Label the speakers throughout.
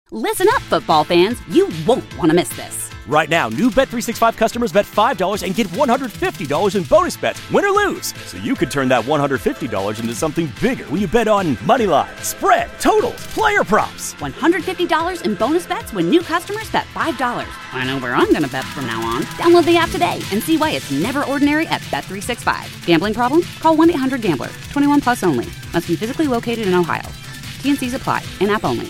Speaker 1: Listen up, football fans. You won't want to miss this.
Speaker 2: Right now, new Bet365 customers bet $5 and get $150 in bonus bets, win or lose. So you could turn that $150 into something bigger when you bet on money line, spread, totals, player props.
Speaker 1: $150 in bonus bets when new customers bet $5. I know where I'm going to bet from now on. Download the app today and see why it's never ordinary at Bet365. Gambling problem? Call 1-800-GAMBLER. 21 plus only. Must be physically located in Ohio. T&Cs apply. In-app only.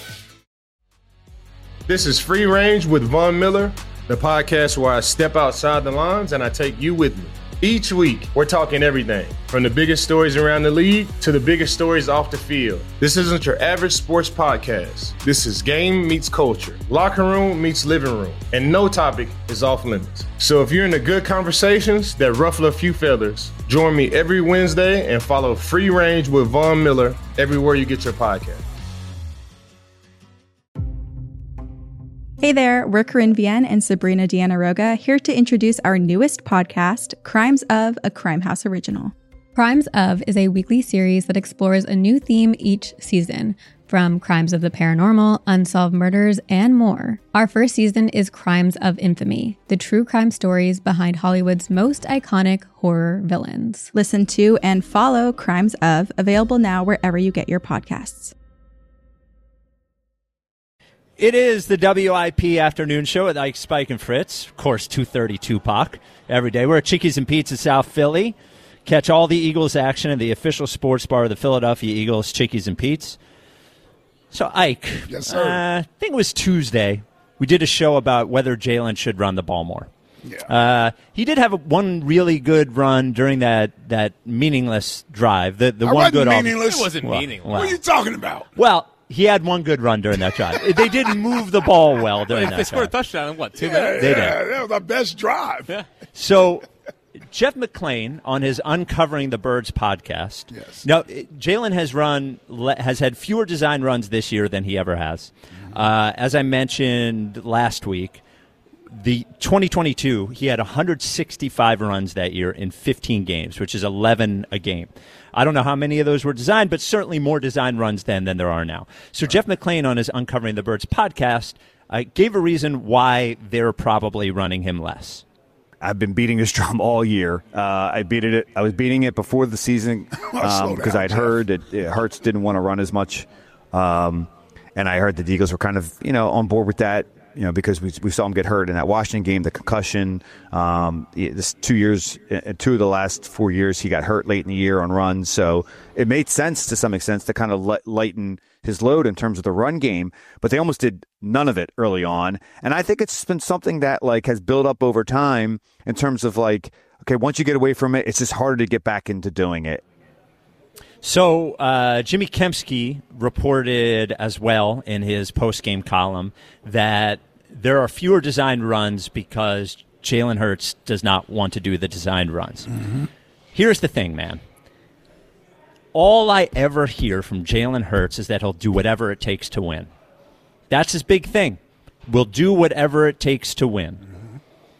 Speaker 3: This is Free Range with Von Miller, the podcast where I step outside the lines and I take you with me. Each week, we're talking everything from the biggest stories around the league to the biggest stories off the field. This isn't your average sports podcast. This is game meets culture, locker room meets living room, and no topic is off limits. So if you're into good conversations that ruffle a few feathers, join me every Wednesday and follow Free Range with Von Miller everywhere you get your podcast.
Speaker 4: Hey there, we're Corinne Vienne and Sabrina Diana-Roga here to introduce our newest podcast, Crimes of, a Crime House original.
Speaker 5: Crimes of is a weekly series that explores a new theme each season, from crimes of the paranormal, unsolved murders, and more. Our first season is Crimes of Infamy, the true crime stories behind Hollywood's most iconic horror villains.
Speaker 4: Listen to and follow Crimes of, available now wherever you get your podcasts.
Speaker 6: It is the WIP afternoon show with Ike, Spike, and Fritz. Of course, 2:30 Tupac every day. We're at Chickies and Pete's in South Philly. Catch all the Eagles action at the official sports bar of the Philadelphia Eagles, Chickies and Pete's. So, Ike,
Speaker 7: yes, sir.
Speaker 6: I think it was Tuesday, we did a show about whether Jalen should run the ball more.
Speaker 7: Yeah.
Speaker 6: He did have one really good run during that meaningless drive. The one good
Speaker 7: meaningless.
Speaker 8: It wasn't meaningless.
Speaker 7: What are you talking about?
Speaker 6: Well, he had one good run during that drive. They didn't move the ball well during that drive.
Speaker 8: They scored a touchdown in, 2 minutes?
Speaker 6: They did.
Speaker 7: That was our best drive.
Speaker 8: Yeah.
Speaker 6: So, Jeff McClain on his Uncovering the Birds podcast.
Speaker 7: Yes.
Speaker 6: Now, Jalen has had fewer design runs this year than he ever has. As I mentioned last week, the 2022, he had 165 runs that year in 15 games, which is 11 a game. I don't know how many of those were designed, but certainly more design runs than there are now. So Jeff McClain on his Uncovering the Birds podcast gave a reason why they're probably running him less.
Speaker 9: I've been beating this drum all year. I was beating it before the season because I'd heard that Hurts didn't want to run as much, and I heard the Eagles were kind of on board with that. Because we saw him get hurt in that Washington game, the concussion. This 2 years, 2 of the last 4 years, he got hurt late in the year on runs. So it made sense to some extent to kind of lighten his load in terms of the run game. But they almost did none of it early on. And I think it's been something that has built up over time in terms of okay, once you get away from it, it's just harder to get back into doing it.
Speaker 6: So Jimmy Kempski reported as well in his post-game column that there are fewer designed runs because Jalen Hurts does not want to do the designed runs. Mm-hmm. Here's the thing, man. All I ever hear from Jalen Hurts is that he'll do whatever it takes to win. That's his big thing. We'll do whatever it takes to win. Mm-hmm.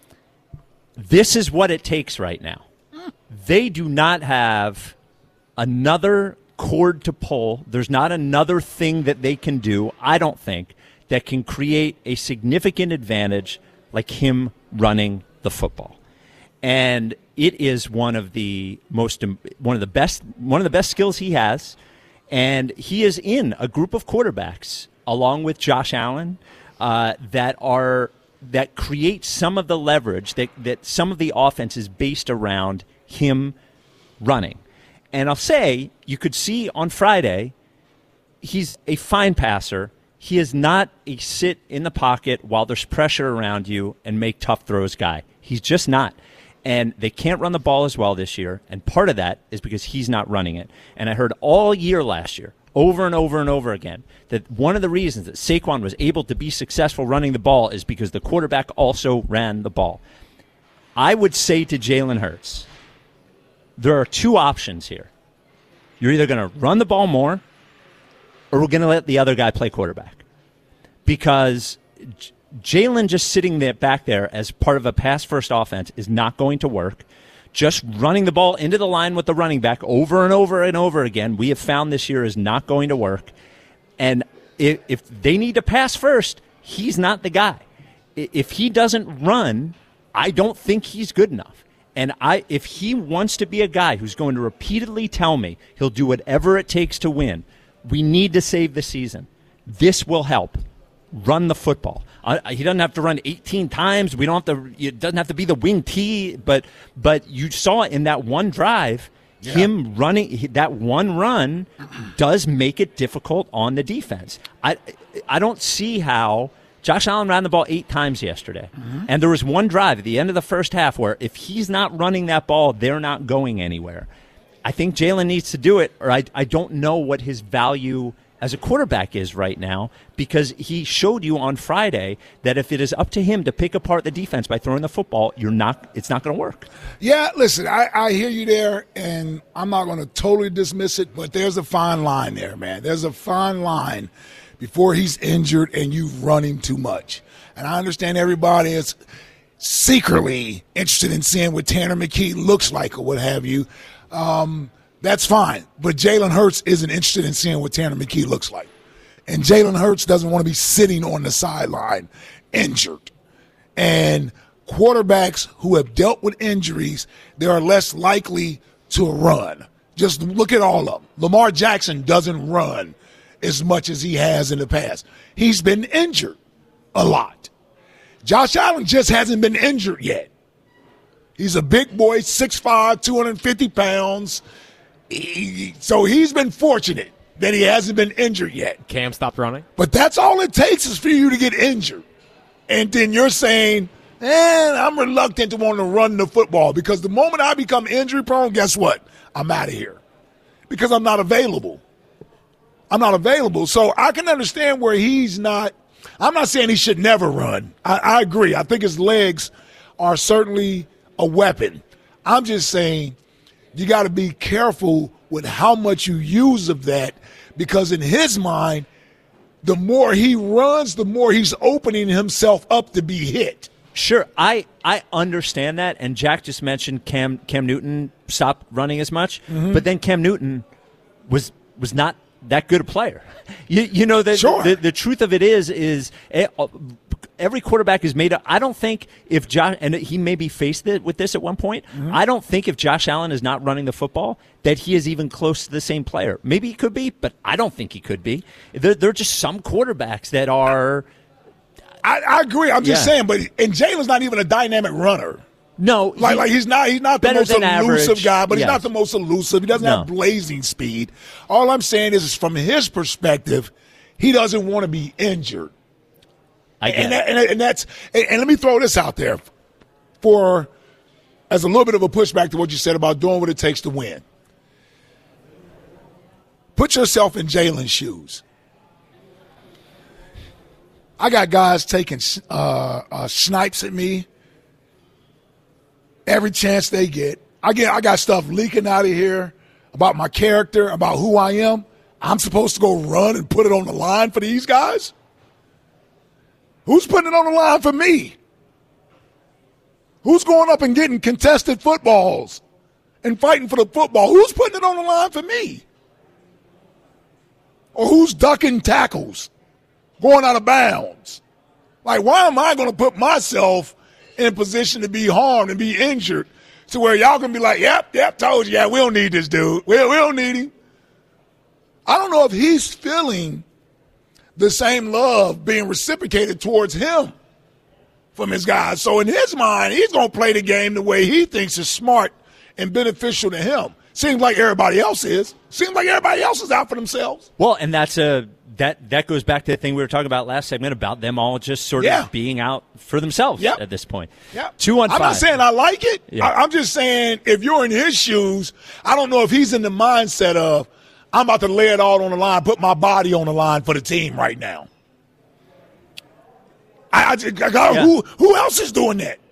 Speaker 6: This is what it takes right now. They do not have another cord to pull. There's not another thing that they can do, I don't think, that can create a significant advantage like him running the football. And it is one of the best skills he has. And he is in a group of quarterbacks along with Josh Allen that create some of the leverage that some of the offense is based around him running. And I'll say, you could see on Friday, he's a fine passer. He is not a sit in the pocket while there's pressure around you and make tough throws guy. He's just not. And they can't run the ball as well this year, and part of that is because he's not running it. And I heard all year last year, over and over and over again, that one of the reasons that Saquon was able to be successful running the ball is because the quarterback also ran the ball. I would say to Jalen Hurts, there are two options here. You're either going to run the ball more or we're going to let the other guy play quarterback. Because Jalen just sitting there back there as part of a pass-first offense is not going to work. Just running the ball into the line with the running back over and over and over again, we have found this year is not going to work. And if they need to pass first, he's not the guy. If he doesn't run, I don't think he's good enough. And if he wants to be a guy who's going to repeatedly tell me he'll do whatever it takes to win, we need to save the season. This will help. Run the football. He doesn't have to run 18 times. We don't have to. It doesn't have to be the wing T. But you saw in that one drive, him running that one run does make it difficult on the defense. I don't see how Josh Allen ran the ball 8 times yesterday, and there was one drive at the end of the first half where if he's not running that ball, they're not going anywhere. I think Jalen needs to do it, or I don't know what his value as a quarterback is right now, because he showed you on Friday that if it is up to him to pick apart the defense by throwing the football, it's not going to work.
Speaker 7: Yeah, listen, I hear you there, and I'm not going to totally dismiss it, but there's a fine line there, man. There's a fine line before he's injured and you run him too much. And I understand everybody is secretly interested in seeing what Tanner McKee looks like or what have you. That's fine. But Jalen Hurts isn't interested in seeing what Tanner McKee looks like. And Jalen Hurts doesn't want to be sitting on the sideline injured. And quarterbacks who have dealt with injuries, they are less likely to run. Just look at all of them. Lamar Jackson doesn't run as much as he has in the past. He's been injured a lot. Josh Allen just hasn't been injured yet. He's a big boy, 6'5", 250 pounds. So he's been fortunate that he hasn't been injured yet.
Speaker 8: Cam stopped running.
Speaker 7: But that's all it takes is for you to get injured. And then you're saying, I'm reluctant to want to run the football because the moment I become injury prone, guess what? I'm out of here because I'm not available. So I can understand where he's not. I'm not saying he should never run. I agree. I think his legs are certainly a weapon. I'm just saying you got to be careful with how much you use of that because in his mind, the more he runs, the more he's opening himself up to be hit.
Speaker 6: Sure, I understand that, and Jack just mentioned Cam Newton stopped running as much, but then Cam Newton was not that good a player. You know that
Speaker 7: sure.
Speaker 6: the truth of it is every quarterback is made up. I don't think if Josh, and he maybe faced it with this at one point, I don't think if Josh Allen is not running the football that he is even close to the same player. Maybe he could be, but I don't think he could be. There are just some quarterbacks that are.
Speaker 7: I agree. I'm just saying, and Jalen's not even a dynamic runner.
Speaker 6: No,
Speaker 7: like he's not the most elusive guy, but he's not the most elusive. He doesn't have blazing speed. All I'm saying is from his perspective, he doesn't want to be injured. And let me throw this out there as a little bit of a pushback to what you said about doing what it takes to win. Put yourself in Jalen's shoes. I got guys taking snipes at me every chance they get. I got stuff leaking out of here about my character, about who I am. I'm supposed to go run and put it on the line for these guys? Who's putting it on the line for me? Who's going up and getting contested footballs and fighting for the football? Who's putting it on the line for me? Or who's ducking tackles, going out of bounds? Like, why am I going to put myself in a position to be harmed and be injured to where y'all can be like, yep, told you, we don't need this dude. We don't need him. I don't know if he's feeling the same love being reciprocated towards him from his guys. So in his mind, he's going to play the game the way he thinks is smart and beneficial to him. Seems like everybody else is. Seems like everybody else is out for themselves.
Speaker 6: Well, and that goes back to the thing we were talking about last segment about them all just sort of being out for themselves at this point.
Speaker 7: Yeah.
Speaker 6: 2-on-5.
Speaker 7: I'm not saying I like it.
Speaker 6: Yeah.
Speaker 7: I'm just saying if you're in his shoes, I don't know if he's in the mindset of I'm about to lay it all on the line, put my body on the line for the team right now. Who else is doing that?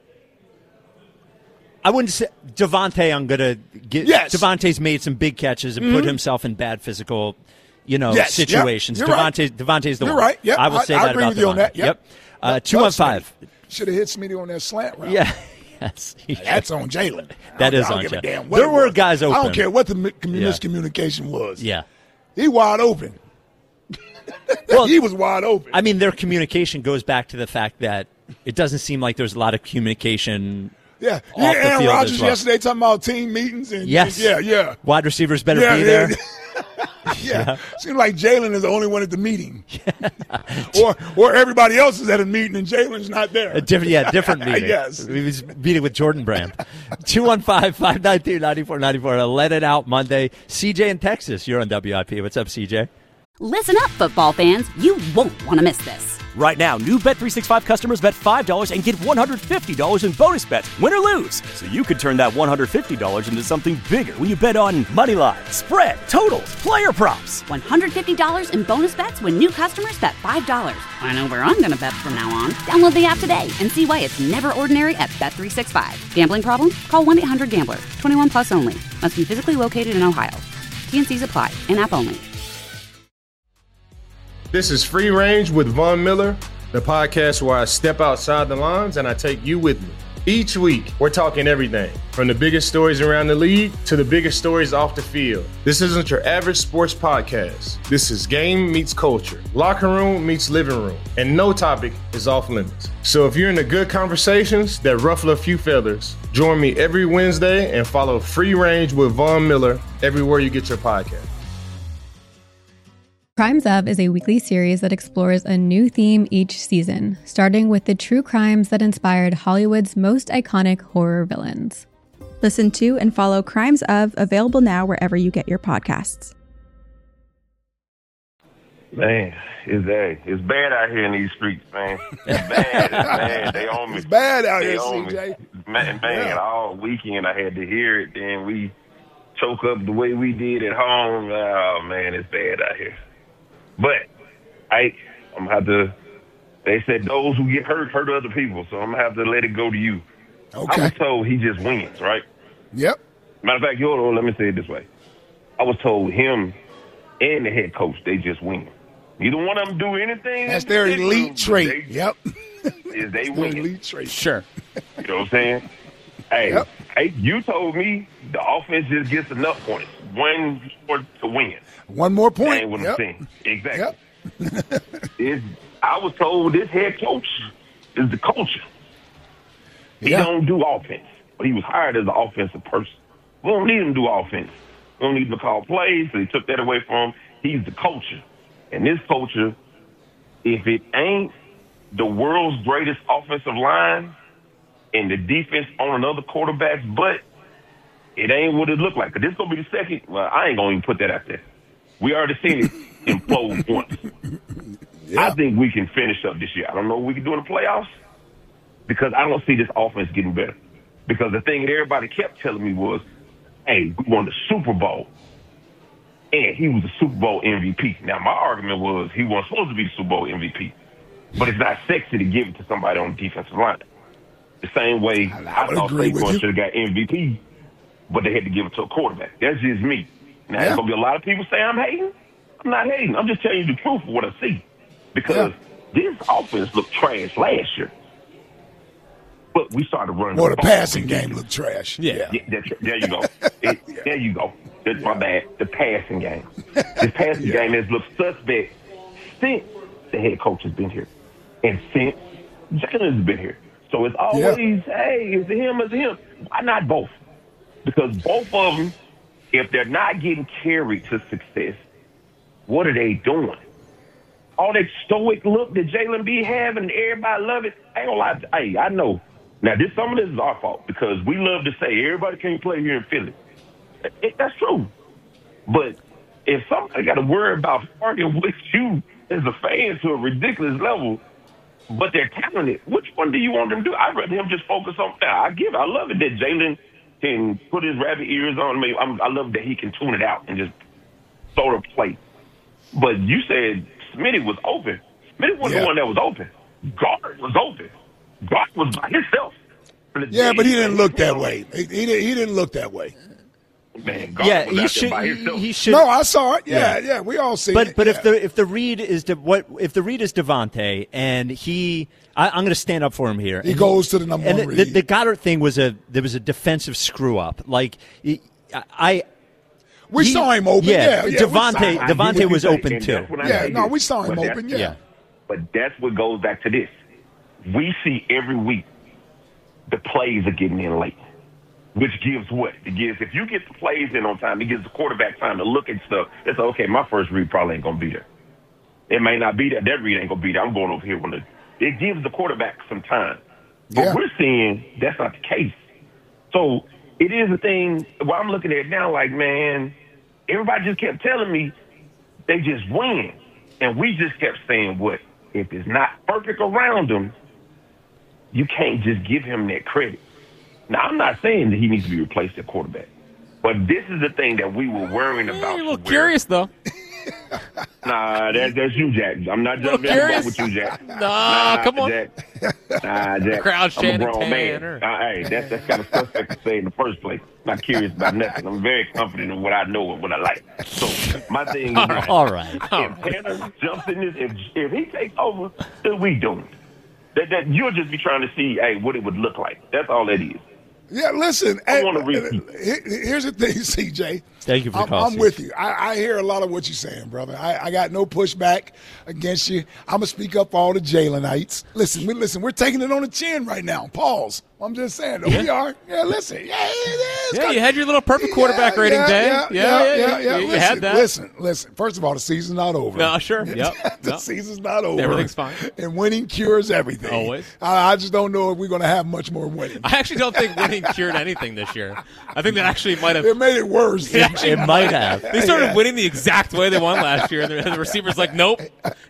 Speaker 6: I wouldn't say Devontae. I'm going to get. Yes. Devontae's made some big catches and put himself in bad physical, situations.
Speaker 7: Yep.
Speaker 6: Devontae's the one.
Speaker 7: You're right. Yep.
Speaker 6: I will say that
Speaker 7: agree
Speaker 6: about
Speaker 7: with you on that.
Speaker 6: Yep. 2-on-5.
Speaker 7: Should have hit Smitty on that slant route.
Speaker 6: Yeah. Yes.
Speaker 7: That's on Jalen.
Speaker 6: That is on Jalen. There were guys open.
Speaker 7: I don't care what the miscommunication was.
Speaker 6: Yeah.
Speaker 7: He wide open.
Speaker 6: Well,
Speaker 7: he was wide open.
Speaker 6: I mean, their communication goes back to the fact that it doesn't seem like there's a lot of communication.
Speaker 7: Yeah,
Speaker 6: off the
Speaker 7: Aaron
Speaker 6: field
Speaker 7: Rodgers
Speaker 6: as well.
Speaker 7: yesterday talking about team meetings. And
Speaker 6: Yes.
Speaker 7: Yeah.
Speaker 6: Wide receivers better
Speaker 7: Yeah,
Speaker 6: be there.
Speaker 7: Yeah. Seems like Jalen is the only one at the meeting. or everybody else is at a meeting and Jalen's not there.
Speaker 6: A different meeting.
Speaker 7: Yes.
Speaker 6: He was meeting with Jordan Brand. 215-592-9494. Let It Out Monday. CJ in Texas, you're on WIP. What's up, CJ?
Speaker 1: Listen up, football fans. You won't want to miss this.
Speaker 2: Right now, new Bet365 customers bet $5 and get $150 in bonus bets, win or lose. So you could turn that $150 into something bigger when you bet on moneyline, spread, totals, player props.
Speaker 1: $150 in bonus bets when new customers bet $5. I know where I'm going to bet from now on. Download the app today and see why it's never ordinary at Bet365. Gambling problem? Call 1-800-GAMBLER. 21 plus only. Must be physically located in Ohio. T&Cs apply. In-app only.
Speaker 3: This is Free Range with Von Miller, the podcast where I step outside the lines and I take you with me. Each week, we're talking everything from the biggest stories around the league to the biggest stories off the field. This isn't your average sports podcast. This is game meets culture, locker room meets living room, and no topic is off limits. So if you're into good conversations that ruffle a few feathers, join me every Wednesday and follow Free Range with Von Miller everywhere you get your podcast.
Speaker 5: Crimes Of is a weekly series that explores a new theme each season, starting with the true crimes that inspired Hollywood's most iconic horror villains.
Speaker 4: Listen to and follow Crimes Of, available now wherever you get your podcasts.
Speaker 10: Man, it's bad out here in these streets, man. It's bad. They on me.
Speaker 7: It's bad out here,
Speaker 10: on
Speaker 7: CJ.
Speaker 10: Me. Man, all weekend I had to hear it. Then we choke up the way we did at home. Oh, man, it's bad out here. But I'm going to have to, they said those who get hurt other people, so I'm going to have to let it go to you.
Speaker 7: Okay.
Speaker 10: I was told he just wins, right?
Speaker 7: Yep.
Speaker 10: Matter of fact, let me say it this way. I was told him and the head coach, they just win. Neither one of them do anything.
Speaker 7: That's their elite trait. Yep.
Speaker 10: Is they win.
Speaker 7: Elite trait.
Speaker 6: Sure.
Speaker 10: You know what I'm saying? Hey, you told me the offense just gets enough points. One more to win.
Speaker 7: One more point.
Speaker 10: That ain't what I'm saying. Exactly.
Speaker 7: Yep.
Speaker 10: I was told this head coach is the culture. He don't do offense, but he was hired as an offensive person. We don't need him to do offense. We don't need him to call plays, so he took that away from him. He's the culture. And this culture, if it ain't the world's greatest offensive line and the defense on another quarterback's butt, it ain't what it look like. Because this going to be the second. Well, I ain't going to even put that out there. We already seen it implode once. Yeah. I think we can finish up this year. I don't know what we can do in the playoffs because I don't see this offense getting better. Because the thing that everybody kept telling me was, hey, we won the Super Bowl. And he was the Super Bowl MVP. Now, my argument was he wasn't supposed to be the Super Bowl MVP. But it's not sexy to give it to somebody on the defensive line. The same way I thought Saquon should have got MVP, but they had to give it to a quarterback. That's just me. Now, there's going to be a lot of people say I'm hating. I'm not hating. I'm just telling you the truth of what I see. Because this offense looked trash last year. But we started running
Speaker 7: the passing game looked trash.
Speaker 10: Yeah, there you go. There you go. That's my bad. The passing game. This passing game has looked suspect since the head coach has been here. And since Jalen has been here. So it's always, hey, is it him, is it him? Why not both? Because both of them, if they're not getting carried to success, what are they doing? All that stoic look that Jalen be having and everybody love it, I ain't gonna lie. Hey, I know. Now, some of this is our fault because we love to say everybody can't play here in Philly. That's true. But if somebody got to worry about arguing with you as a fan to a ridiculous level, but they're talented, which one do you want them to do? I'd rather him just focus on that. I love it that Jalen can put his rabbit ears on me. I love that he can tune it out and just throw the play. But you said Smitty was open. Smitty wasn't the one that was open. Gard was open. Gard was by himself.
Speaker 7: Yeah, but he didn't look that way. He didn't look that way.
Speaker 10: Man, Gard was out there by himself.
Speaker 6: He should.
Speaker 7: No, I saw it. Yeah, we all see it.
Speaker 6: But if the read is Devontae and I'm going to stand up for him here.
Speaker 7: He goes to the number one read.
Speaker 6: The Goddard thing was there was a defensive screw up. Like
Speaker 7: We saw him open. Yeah,
Speaker 6: Devontae was open too.
Speaker 7: We saw him open. Yeah.
Speaker 10: But that's what goes back to this. We see every week the plays are getting in late, which gives what? It gives, if you get the plays in on time, it gives the quarterback time to look at stuff. It's okay, my first read probably ain't going to be there. It may not be there. That read ain't going to be there. I'm going over here. It gives the quarterback some time. But we're seeing that's not the case. So it is a thing. What I'm looking at now, like, man, everybody just kept telling me they just win. And we just kept saying, what? If it's not perfect around him, you can't just give him that credit. Now, I'm not saying that he needs to be replaced at quarterback. But this is the thing that we were worrying about.
Speaker 8: You're a little curious, though.
Speaker 10: Nah, that's you, Jack. I'm not jumping in with you, Jack.
Speaker 8: Nah, come on.
Speaker 10: Jack. Nah, Jack.
Speaker 8: Crowd
Speaker 10: I'm a grown man. Hey, that's kind of suspect to say in the first place. Not curious about nothing. I'm very confident in what I know and what I like. So my thing is,
Speaker 6: all right.
Speaker 10: If Tanner jumps in this, if he takes over, then we don't. That you'll just be trying to see, hey, what it would look like. That's all that is.
Speaker 7: Yeah, listen.
Speaker 10: I want to repeat.
Speaker 7: Here's the thing, CJ.
Speaker 6: Thank you for calling.
Speaker 7: I'm with you. I hear a lot of what you're saying, brother. I got no pushback against you. I'm going to speak up for all the Jalenites. Listen, we're taking it on the chin right now. Pause. I'm just saying. We are. Yeah, listen. Yeah, it is.
Speaker 8: Yeah, you had your little perfect quarterback rating day. Yeah. You had that.
Speaker 7: Listen. First of all, the season's not over.
Speaker 8: No, sure. Yep.
Speaker 7: The season's not over.
Speaker 8: Everything's fine.
Speaker 7: And winning cures everything.
Speaker 8: Always.
Speaker 7: I just don't know if we're going to have much more winning.
Speaker 8: I actually don't think winning cured anything this year. I think that actually might have.
Speaker 7: It made it worse.
Speaker 6: It might have.
Speaker 8: They started winning the exact way they won last year, and the receiver's like, nope,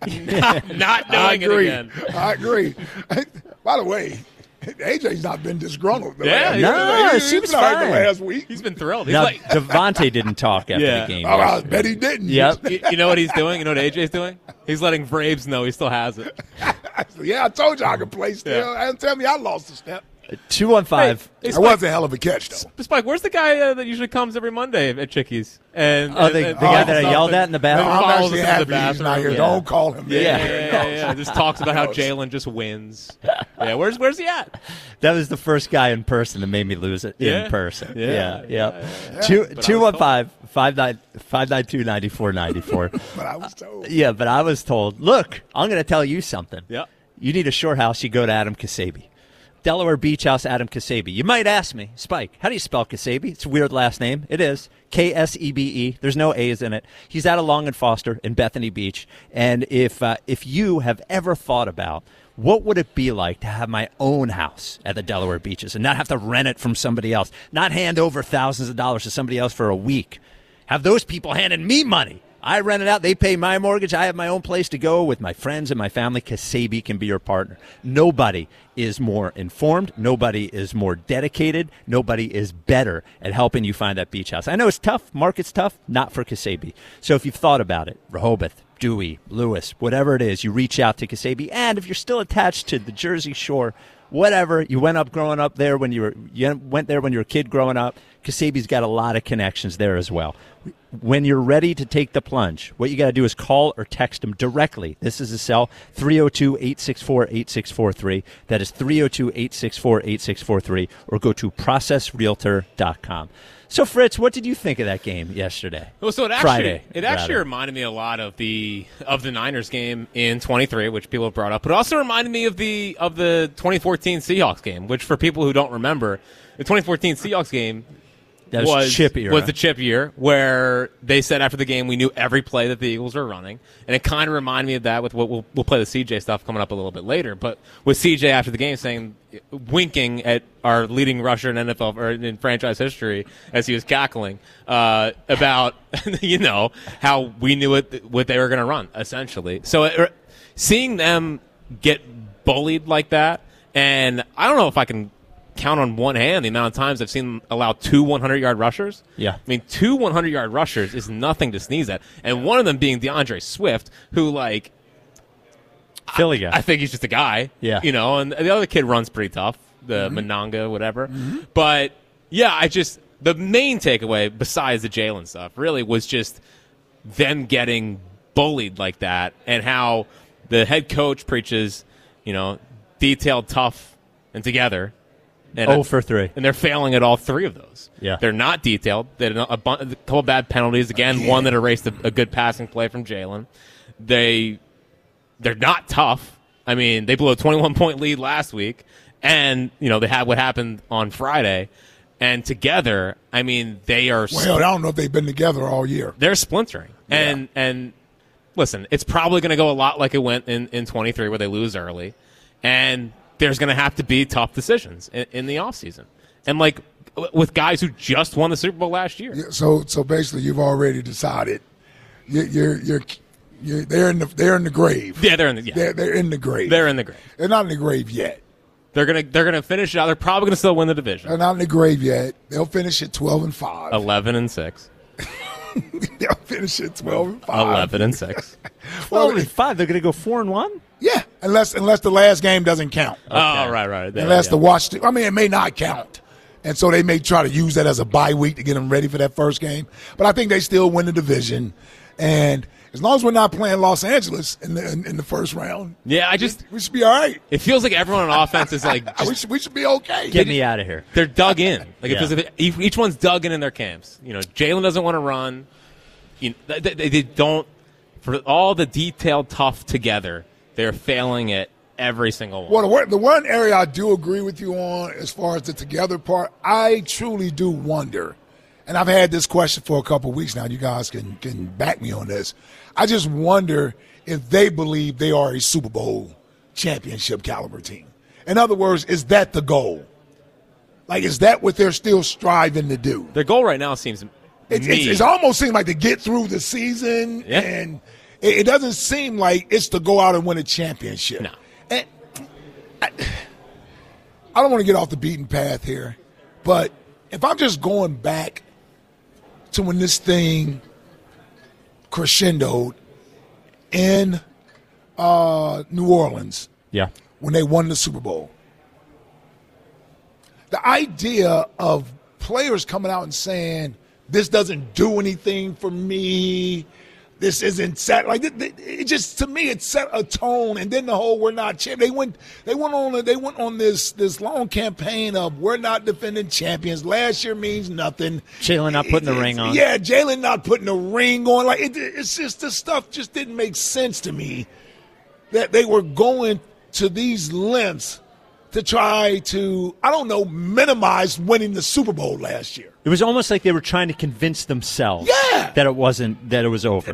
Speaker 8: not doing it again.
Speaker 7: I agree. By the way, AJ's not been disgruntled.
Speaker 6: He was fine.
Speaker 7: Last week.
Speaker 8: He's been thrilled.
Speaker 6: Now, Devontae didn't talk after the game.
Speaker 7: I bet he didn't.
Speaker 6: Yep.
Speaker 8: You know what he's doing? You know what AJ's doing? He's letting Braves know he still has it.
Speaker 7: Yeah, I told you I could play still. And tell me I lost a step.
Speaker 6: 215.
Speaker 7: Hey, that was a hell of a catch, though.
Speaker 8: Spike, where's the guy that usually comes every Monday at Chickies?
Speaker 6: The guy that I yelled at in the bathroom?
Speaker 7: I'm actually happy he's not here. Don't call him.
Speaker 8: Yeah. Just talks about how Jalen just wins. Yeah, where's he at?
Speaker 6: That was the first guy in person that made me lose it in person. Yeah. 215-592-9494.
Speaker 7: But I was told.
Speaker 6: Yeah, but I was told, look, I'm going to tell you something.
Speaker 8: Yeah.
Speaker 6: You need a short house, you go to Adam Kasabi. Delaware Beach House, Adam Kasabi. You might ask me, Spike, how do you spell Kasabi? It's a weird last name. It is. K-S-E-B-E. There's no A's in it. He's out of Long and Foster in Bethany Beach. And if you have ever thought about what would it be like to have my own house at the Delaware Beaches and not have to rent it from somebody else, not hand over thousands of dollars to somebody else for a week, have those people handing me money. I rent it out. They pay my mortgage. I have my own place to go with my friends and my family. Kasabi can be your partner. Nobody is more informed. Nobody is more dedicated. Nobody is better at helping you find that beach house. I know it's tough. Market's tough. Not for Kasabi. So if you've thought about it, Rehoboth, Dewey, Lewis, whatever it is, you reach out to Kasabi. And if you're still attached to the Jersey Shore, whatever, you went there when you went there when you were a kid growing up, Kasabi's got a lot of connections there as well. When you're ready to take the plunge, what you got to do is call or text them directly. This is a cell, 302-864-8643. That is 302-864-8643, or go to processrealtor.com. So, Fritz, what did you think of that game yesterday?
Speaker 8: Well, so
Speaker 6: Friday,
Speaker 8: it actually reminded me a lot of the Niners game in 23, which people have brought up. But it also reminded me of the 2014 Seahawks game, which for people who don't remember, the 2014 Seahawks game was the chip year, where they said after the game we knew every play that the Eagles were running, and it kind of reminded me of that with what we'll play the CJ stuff coming up a little bit later. But with CJ after the game winking at our leading rusher in NFL or in franchise history as he was cackling about how we knew what they were going to run essentially. So seeing them get bullied like that, and I don't know if I can count on one hand the amount of times I've seen them allow 2 100-yard rushers.
Speaker 6: Yeah.
Speaker 8: I mean, 2 100-yard rushers is nothing to sneeze at. And one of them being DeAndre Swift, who,
Speaker 6: Philly guy.
Speaker 8: I think he's just a guy.
Speaker 6: Yeah.
Speaker 8: And the other kid runs pretty tough, the Monanga, whatever. Mm-hmm. But, yeah, the main takeaway, besides the Jalen stuff, really was just them getting bullied like that, and how the head coach preaches, detailed, tough, and together. And
Speaker 6: 0 for 3.
Speaker 8: And they're failing at all 3 of those.
Speaker 6: Yeah.
Speaker 8: They're not detailed. They had a couple bad penalties. Again, one that erased a good passing play from Jalen. They're not tough. I mean, they blew a 21-point lead last week, and they had what happened on Friday. And together, I mean, they are.
Speaker 7: Well, I don't know if they've been together all year.
Speaker 8: They're splintering. Yeah. And listen, it's probably going to go a lot like it went in 23, where they lose early, and there's going to have to be tough decisions in the offseason. And like with guys who just won the Super Bowl last year.
Speaker 7: Yeah, so basically, you've already decided they're in the grave.
Speaker 8: Yeah, they're in the
Speaker 7: they're in the grave.
Speaker 8: They're in the grave.
Speaker 7: They're not in the grave yet.
Speaker 8: They're gonna finish it out. They're probably gonna still win the division.
Speaker 7: They're not in the grave yet. They'll finish at 12-5.
Speaker 8: 11-6.
Speaker 7: They'll finish at 12-5.
Speaker 8: 11-6.
Speaker 6: 12-5. They're gonna go 4-1.
Speaker 7: Yeah, unless the last game doesn't count.
Speaker 8: Okay. Oh, right.
Speaker 7: Unless the Washington. I mean, it may not count. And so they may try to use that as a bye week to get them ready for that first game. But I think they still win the division. And as long as we're not playing Los Angeles in the first round,
Speaker 8: yeah,
Speaker 7: we should be all right.
Speaker 8: It feels like everyone on offense is like,
Speaker 7: we should be okay.
Speaker 6: Get me out of here.
Speaker 8: They're dug in. Like it feels like each one's dug in their camps. Jalen doesn't want to run. They don't. For all the detailed tough together, they're failing at every single one.
Speaker 7: Well, the one area I do agree with you on, as far as the together part, I truly do wonder. And I've had this question for a couple of weeks now. You guys can back me on this. I just wonder if they believe they are a Super Bowl championship caliber team. In other words, is that the goal? Like, is that what they're still striving to do?
Speaker 8: Their goal right now seems
Speaker 7: it almost seems like to get through the season, and it doesn't seem like it's to go out and win a championship.
Speaker 8: No.
Speaker 7: And I don't want to get off the beaten path here, but if I'm just going back to when this thing crescendoed in New Orleans, when they won the Super Bowl, the idea of players coming out and saying, this doesn't do anything for me, this isn't set, like it just, to me, it set a tone. And then the whole "we're not champ." They went on this long campaign of "we're not defending champions." Last year means nothing.
Speaker 6: Jalen not putting the ring on.
Speaker 7: Yeah, Jalen not putting the ring on. Like it's just, this stuff just didn't make sense to me. That they were going to these lengths to try to, I don't know, minimize winning the Super Bowl last year.
Speaker 6: It was almost like they were trying to convince themselves that it was over.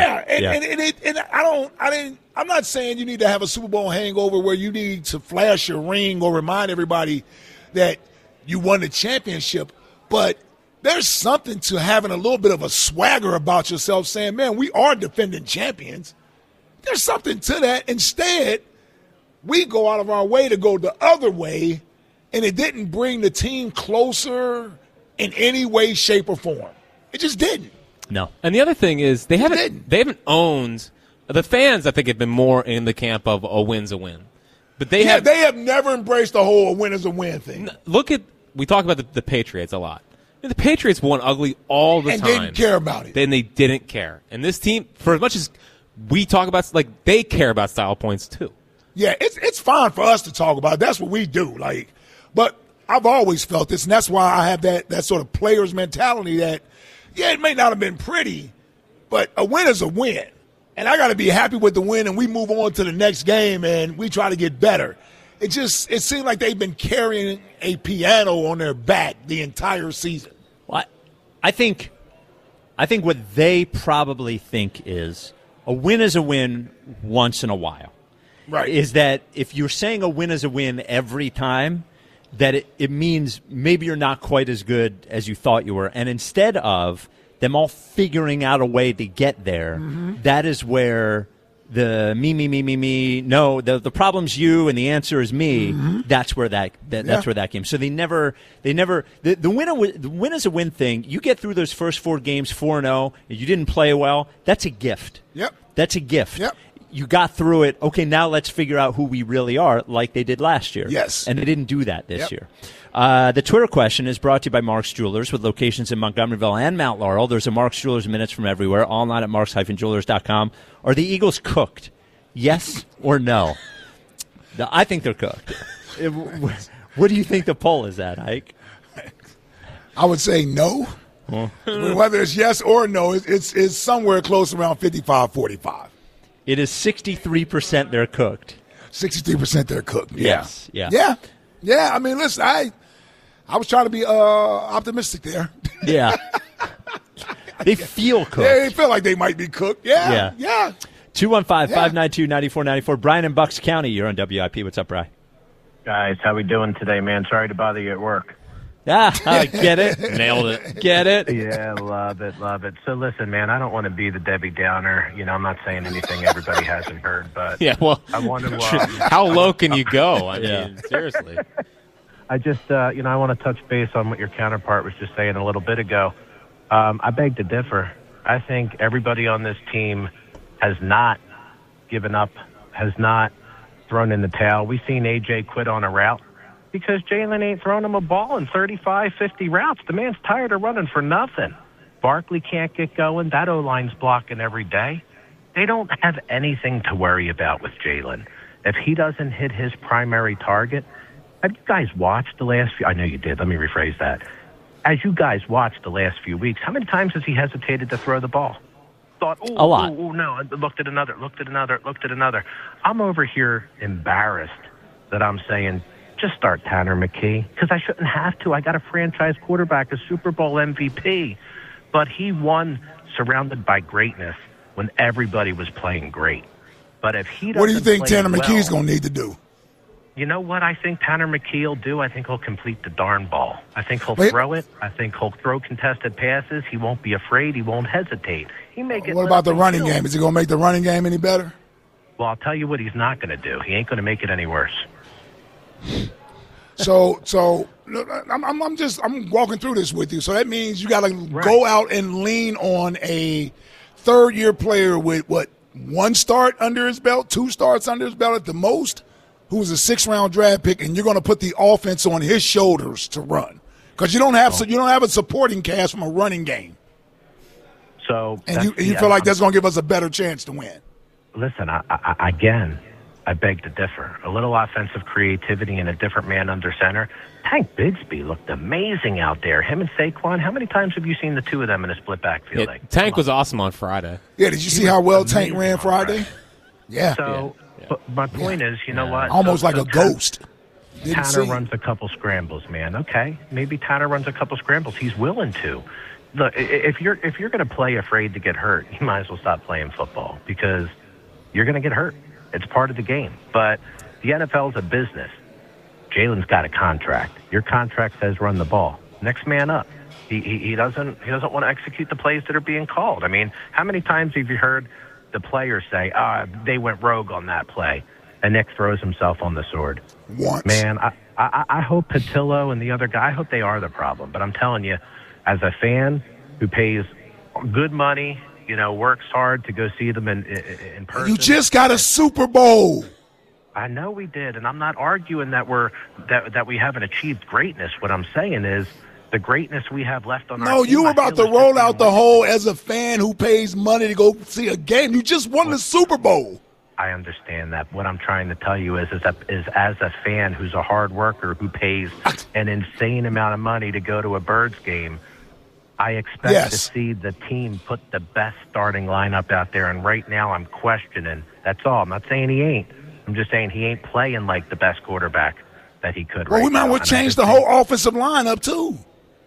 Speaker 7: I'm not saying you need to have a Super Bowl hangover where you need to flash your ring or remind everybody that you won the championship, but there's something to having a little bit of a swagger about yourself, saying, man, we are defending champions. There's something to that. Instead, we go out of our way to go the other way, and it didn't bring the team closer in any way, shape, or form. It just didn't.
Speaker 6: No.
Speaker 8: And the other thing is they haven't owned the fans. I think have been more in the camp of a win's a win, but they have
Speaker 7: never embraced the whole "a win is a win" thing.
Speaker 8: We talk about the Patriots a lot. The Patriots won ugly all the time.
Speaker 7: And didn't care about it.
Speaker 8: Then they didn't care. And this team, for as much as we talk about, like, they care about style points too.
Speaker 7: Yeah, it's fine for us to talk about it. That's what we do. But I've always felt this, and that's why I have that sort of player's mentality that, it may not have been pretty, but a win is a win. And I got to be happy with the win, and we move on to the next game, and we try to get better. It seemed like they've been carrying a piano on their back the entire season.
Speaker 6: Well, I think what they probably think is a win is a win once in a while.
Speaker 7: Right.
Speaker 6: Is that if you're saying a win is a win every time, that it means maybe you're not quite as good as you thought you were. And instead of them all figuring out a way to get there, that is where the me, no, the problem's you and the answer is me, that's where that's where that came. So they never the win is a win thing. You get through those first 4 games 4-0, and you didn't play well, that's a gift.
Speaker 7: Yep.
Speaker 6: That's a gift.
Speaker 7: Yep.
Speaker 6: You got through it. Okay, now let's figure out who we really are, like they did last year.
Speaker 7: Yes.
Speaker 6: And they didn't do that this year. The Twitter question is brought to you by Mark's Jewelers with locations in Montgomeryville and Mount Laurel. There's a Mark's Jewelers minutes from everywhere, online at marks-jewelers.com. Are the Eagles cooked? Yes or no? I think they're cooked. What do you think the poll is at, Ike?
Speaker 7: I would say no. Whether it's yes or no, it's somewhere close around 55-45.
Speaker 6: It is 63% they're cooked.
Speaker 7: 63% they're cooked.
Speaker 6: Yes.
Speaker 7: Yeah. I mean, listen, I was trying to be optimistic there.
Speaker 6: Yeah. They feel cooked.
Speaker 7: Yeah, they feel like they might be cooked. Yeah.
Speaker 6: 215-592-9494. Brian in Bucks County, you're on WIP. What's up, Brian?
Speaker 11: Guys, how we doing today, man? Sorry to bother you at work.
Speaker 6: Get it?
Speaker 8: Nailed it.
Speaker 6: Get it?
Speaker 11: Yeah, love it. So listen, man, I don't want to be the Debbie Downer. You know, I'm not saying anything everybody hasn't heard, but
Speaker 8: yeah, well,
Speaker 11: I want to.
Speaker 8: How low can you go? I mean, seriously.
Speaker 11: I just, I want to touch base on what your counterpart was just saying a little bit ago. I beg to differ. I think everybody on this team has not given up, has not thrown in the towel. We've seen A.J. quit on a route because Jalen ain't throwing him a ball in 35, 50 routes. The man's tired of running for nothing. Barkley can't get going. That O-line's blocking every day. They don't have anything to worry about with Jalen. If he doesn't hit his primary target, have you guys watched the last few? I know you did. Let me rephrase that. As you guys watched the last few weeks, how many times has he hesitated to throw the ball? Thought,
Speaker 6: a lot.
Speaker 11: No, looked at another. I'm over here embarrassed that I'm saying, just start Tanner McKee, because I shouldn't have to. I got a franchise quarterback, a Super Bowl MVP. But he won surrounded by greatness when everybody was playing great. But if he doesn't
Speaker 7: what do you think
Speaker 11: play
Speaker 7: Tanner
Speaker 11: well,
Speaker 7: McKee's going to need to do?
Speaker 11: You know what I think Tanner McKee will do? I think he'll complete the darn ball. I think he'll throw it. I think he'll throw contested passes. He won't be afraid. He won't hesitate.
Speaker 7: What about the running game? Is he going to make the running game any better?
Speaker 11: Well, I'll tell you what he's not going to do. He ain't going to make it any worse.
Speaker 7: So I'm walking through this with you. So that means you got to go out and lean on a third-year player with, what, 1 start under his belt, 2 starts under his belt at the most, who was a 6th-round draft pick, and you're going to put the offense on his shoulders to run because you don't have a supporting cast from a running game.
Speaker 11: So
Speaker 7: and you feel like that's going to give us a better chance to win.
Speaker 11: Listen, I beg to differ. A little offensive creativity and a different man under center. Tank Bigsby looked amazing out there. Him and Saquon. How many times have you seen the two of them in a split backfield?
Speaker 8: Yeah, Tank was awesome on Friday.
Speaker 7: Yeah, did you see how well Tank ran Friday? Yeah.
Speaker 11: So, but my point is, you know what?
Speaker 7: Almost like a ghost.
Speaker 11: Tanner runs a couple scrambles, man. Okay, maybe Tanner runs a couple scrambles. He's willing to. Look, if you're going to play afraid to get hurt, you might as well stop playing football because you're going to get hurt. It's part of the game. But the NFL is a business. Jalen's got a contract. Your contract says run the ball. Next man up. He doesn't want to execute the plays that are being called. I mean, how many times have you heard the players say, they went rogue on that play, and Nick throws himself on the sword?
Speaker 7: Once.
Speaker 11: Man, I hope Patillo and the other guy, I hope they are the problem. But I'm telling you, as a fan who pays good money, works hard to go see them in person.
Speaker 7: You just got a Super Bowl.
Speaker 11: I know we did, and I'm not arguing that we haven't achieved greatness. What I'm saying is the greatness we have left on our team.
Speaker 7: No, you were about to roll out the whole as a fan who pays money to go see a game. You just won the Super Bowl.
Speaker 11: I understand that. What I'm trying to tell you is as a fan who's a hard worker who pays an insane amount of money to go to a Birds game, I expect to see the team put the best starting lineup out there. And right now I'm questioning. That's all. I'm not saying he ain't. I'm just saying he ain't playing like the best quarterback that he could.
Speaker 7: Well, we might well change the whole offensive lineup too.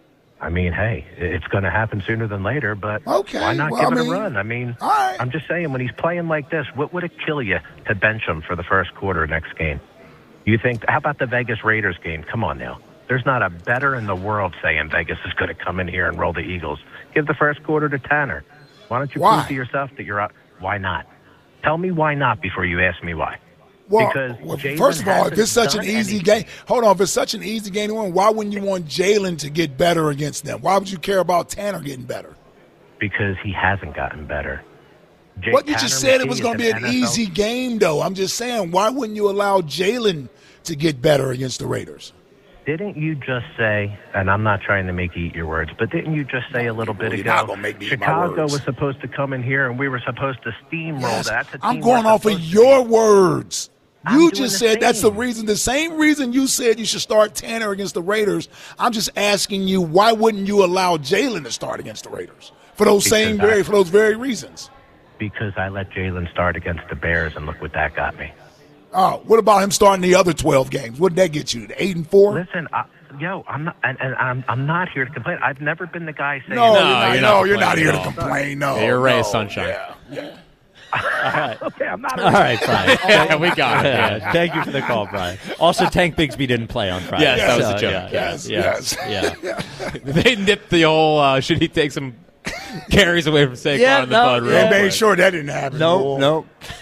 Speaker 11: I mean, hey, it's going to happen sooner than later, but why not give it a run? I mean, I'm just saying, when he's playing like this, what would it kill you to bench him for the first quarter next game? You think, how about the Vegas Raiders game? Come on now. There's not a better in the world saying Vegas is going to come in here and roll the Eagles. Give the first quarter to Tanner. Why don't you prove to yourself that you're out? Why not? Tell me why not before you ask me why.
Speaker 7: Well, first of all, if it's such an easy game, if it's such an easy game to win, why wouldn't you want Jalen to get better against them? Why would you care about Tanner getting better?
Speaker 11: Because he hasn't gotten better.
Speaker 7: What you just said, it was going to be an easy game, though. I'm just saying, why wouldn't you allow Jalen to get better against the Raiders?
Speaker 11: Didn't you just say, and I'm not trying to make you eat your words, but didn't you just say a little bit ago, Chicago was supposed to come in here and we were supposed to steamroll that?
Speaker 7: I'm going off of your words. You just said that's the reason. The same reason you said you should start Tanner against the Raiders. I'm just asking you, why wouldn't you allow Jalen to start against the Raiders for those very reasons?
Speaker 11: Because I let Jalen start against the Bears, and look what that got me.
Speaker 7: Oh, what about him starting the other 12 games? What did that get you? 8-4?
Speaker 11: Listen, I'm not, and I'm not here to complain. I've never been the guy saying,
Speaker 7: you're not here to complain. No,
Speaker 8: you're a ray of sunshine.
Speaker 7: Yeah.
Speaker 6: All right.
Speaker 11: Okay, I'm not.
Speaker 6: All right, Brian.
Speaker 8: Yeah, we got it.
Speaker 6: Yeah. Thank you for the call, Brian. Also, Tank Bigsby didn't play on Friday.
Speaker 8: Yes, that was a joke.
Speaker 7: Yes.
Speaker 6: Yeah.
Speaker 8: They nipped the old, should he take some carries away from Saquon in the bud?
Speaker 7: They made sure that didn't happen.
Speaker 6: No.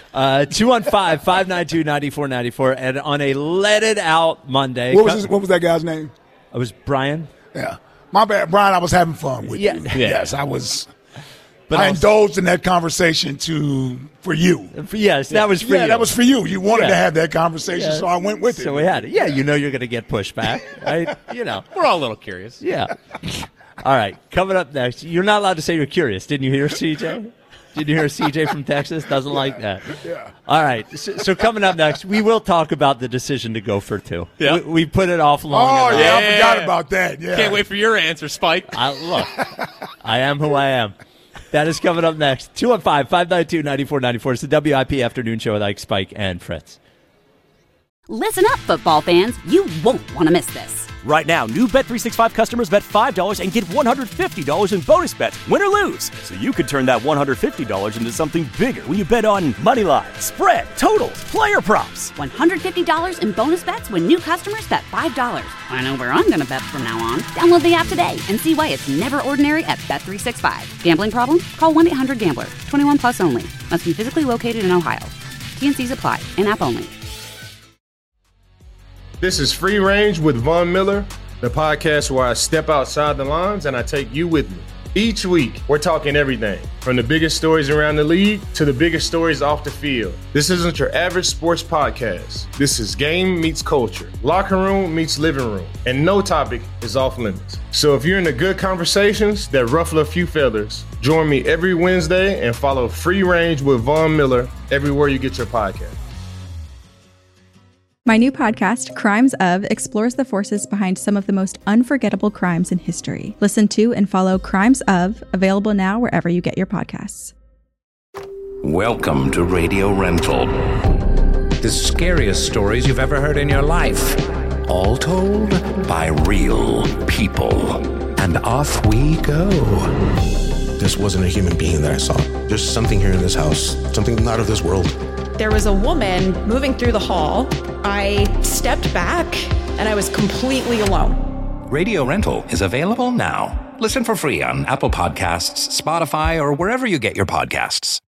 Speaker 6: 215-592-9494. And on a Let It Out Monday.
Speaker 7: What was that guy's name?
Speaker 6: It was Brian.
Speaker 7: Yeah. My bad, Brian, I was having fun with you. Yes, I was. But I indulged in that conversation for you.
Speaker 6: Yes, that was for you.
Speaker 7: Yeah, that was for you. You wanted to have that conversation, so I went with it.
Speaker 6: So we had it. Yeah, you're going to get pushback. Right?
Speaker 8: We're all a little curious.
Speaker 6: Yeah. All right, coming up next. You're not allowed to say you're curious. Didn't you hear CJ? Did you hear CJ from Texas? Doesn't like that.
Speaker 7: Yeah.
Speaker 6: All right. So coming up next, we will talk about the decision to go for 2.
Speaker 8: Yeah.
Speaker 6: We put it off long enough.
Speaker 7: Oh, yeah, I forgot about that. Yeah.
Speaker 8: Can't wait for your answer, Spike.
Speaker 6: Look, I am who I am. That is coming up next. 215-592-9494. It's the WIP Afternoon Show with Ike, Spike, and Fritz.
Speaker 1: Listen up, football fans. You won't want to miss this.
Speaker 2: Right now, new Bet365 customers bet $5 and get $150 in bonus bets, win or lose. So you could turn that $150 into something bigger when you bet on moneyline, spread, totals, player props.
Speaker 1: $150 in bonus bets when new customers bet $5. I know where I'm going to bet from now on. Download the app today and see why it's never ordinary at Bet365. Gambling problem? Call 1-800-GAMBLER. 21 plus only. Must be physically located in Ohio. T&Cs apply. In-app only.
Speaker 3: This is Free Range with Von Miller, the podcast where I step outside the lines and I take you with me. Each week, we're talking everything from the biggest stories around the league to the biggest stories off the field. This isn't your average sports podcast. This is game meets culture, locker room meets living room, and no topic is off limits. So if you're into good conversations that ruffle a few feathers, join me every Wednesday and follow Free Range with Von Miller everywhere you get your podcast.
Speaker 4: My new podcast, Crimes Of, explores the forces behind some of the most unforgettable crimes in history. Listen to and follow Crimes Of, available now wherever you get your podcasts.
Speaker 12: Welcome to Radio Rental. The scariest stories you've ever heard in your life. All told by real people. And off we go.
Speaker 13: This wasn't a human being that I saw. There's something here in this house, something not of this world.
Speaker 14: There was a woman moving through the hall. I stepped back and I was completely alone.
Speaker 12: Radio Rental is available now. Listen for free on Apple Podcasts, Spotify, or wherever you get your podcasts.